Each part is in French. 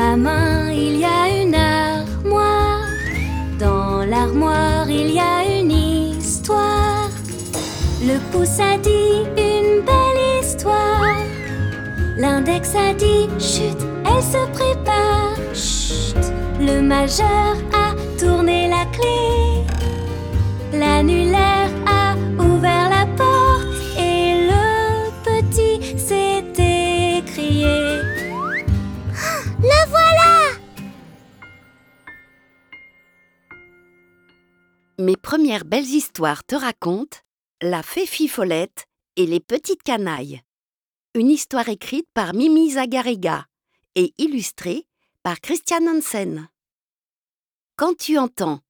ma main, il y a une armoire. Dans l'armoire, il y a une histoire. Le pouce a dit une belle histoire. L'index a dit chut, elle se prépare. Chut. Le majeur a tourné la clé. L'annulaire a ouvert la porte. Et le petit s'est écrié. La voilà! Mes premières belles histoires te racontent La fée Fifolette et les petites canailles. Une histoire écrite par Mimi Zagariga et illustrée par Christian Hansen. Quand tu entends,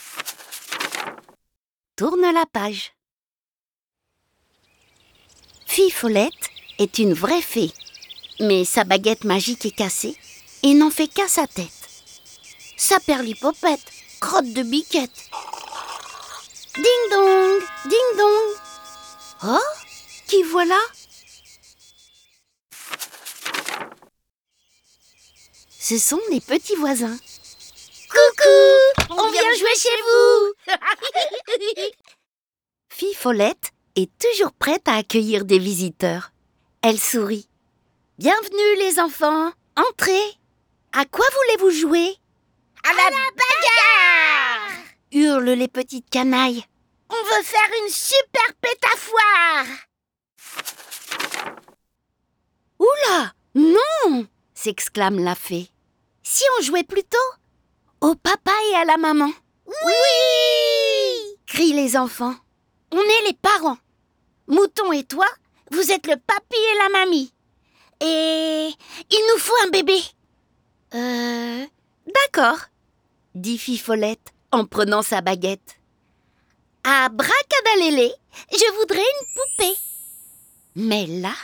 tourne la page. Fifolette est une vraie fée, mais sa baguette magique est cassée et n'en fait qu'à sa tête. Sa perlipopette, crotte de biquette. Ding dong, ding dong. Oh, qui voilà? Ce sont les petits voisins. Coucou, on vient jouer chez vous. Fifolette est toujours prête à accueillir des visiteurs. Elle sourit. Bienvenue les enfants, entrez. À quoi voulez-vous jouer? À la bagarre! Hurlent les petites canailles. On veut faire une super pétafoire! Oula, non! S'exclame la fée. Si on jouait plutôt au papa et à la maman? Oui! Crient les enfants. On est les parents. Mouton et toi, vous êtes le papy et la mamie. Et il nous faut un bébé. D'accord, dit Fifolette en prenant sa baguette. Abracadalélé, je voudrais une poupée. Mais là...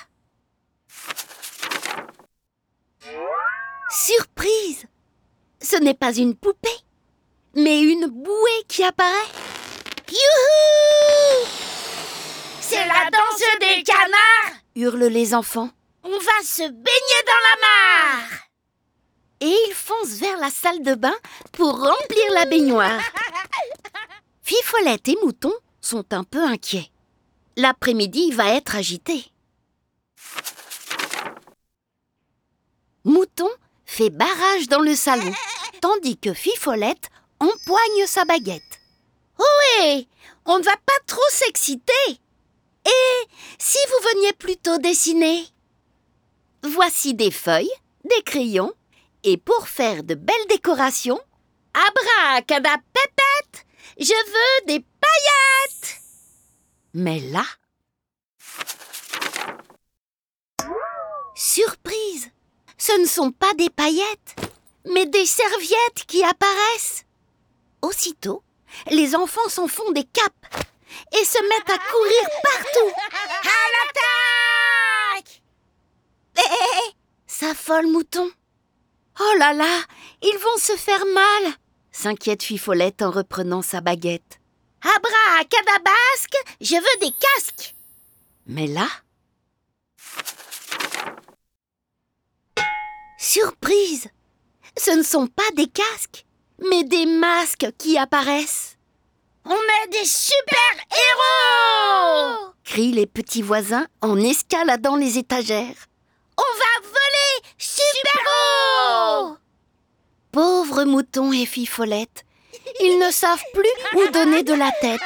Surprise! Ce n'est pas une poupée, mais une bouée qui apparaît. Youhou! C'est la danse des canards! Hurlent les enfants. On va se baigner dans la mare! Et ils foncent vers la salle de bain pour remplir la baignoire. Fifolette et Mouton sont un peu inquiets. L'après-midi va être agité. Mouton fait barrage dans le salon, tandis que Fifolette empoigne sa baguette. Ohé, on ne va pas trop s'exciter. Et si vous veniez plutôt dessiner? Voici des feuilles, des crayons, et pour faire de belles décorations, abracadapépette, je veux des paillettes. Mais là, surprise, ce ne sont pas des paillettes, mais des serviettes qui apparaissent. Aussitôt, les enfants s'en font des capes et se mettent à courir partout. À l'attaque! S'affole Mouton. Oh là là, ils vont se faire mal, s'inquiète Fifolette en reprenant sa baguette. Abracadabasque, je veux des casques! Mais là... Surprise! Ce ne sont pas des casques, mais des masques qui apparaissent. On est des super-héros! Crient les petits voisins en escaladant les étagères. On va voler super-héros! Pauvres Mouton et Fifolette, ils ne savent plus où donner de la tête.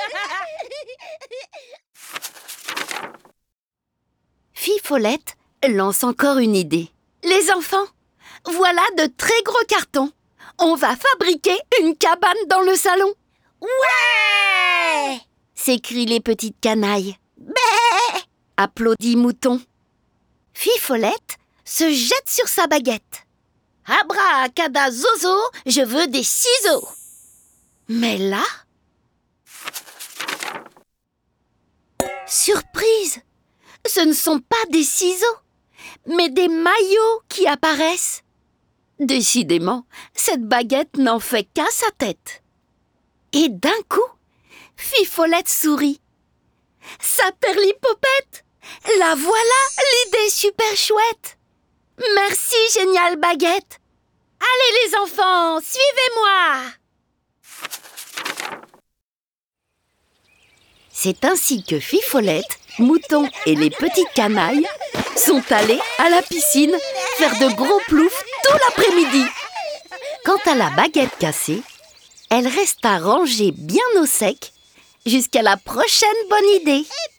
Fifolette lance encore une idée. Les enfants, voilà de très gros cartons. On va fabriquer une cabane dans le salon. Ouais! S'écrient les petites canailles. Bé! Applaudit Mouton. Fifolette se jette sur sa baguette. Abracadazozo, je veux des ciseaux. Mais là... Surprise! Ce ne sont pas des ciseaux, mais des maillots qui apparaissent. Décidément, cette baguette n'en fait qu'à sa tête. Et d'un coup, Fifolette sourit. Sa perlipopette! La voilà, l'idée super chouette! Merci, géniale baguette! Allez les enfants, suivez-moi! C'est ainsi que Fifolette, Mouton et les petites canailles sont allés à la piscine faire de gros ploufs tout l'après-midi. Quant à la baguette cassée, elle resta rangée bien au sec jusqu'à la prochaine bonne idée.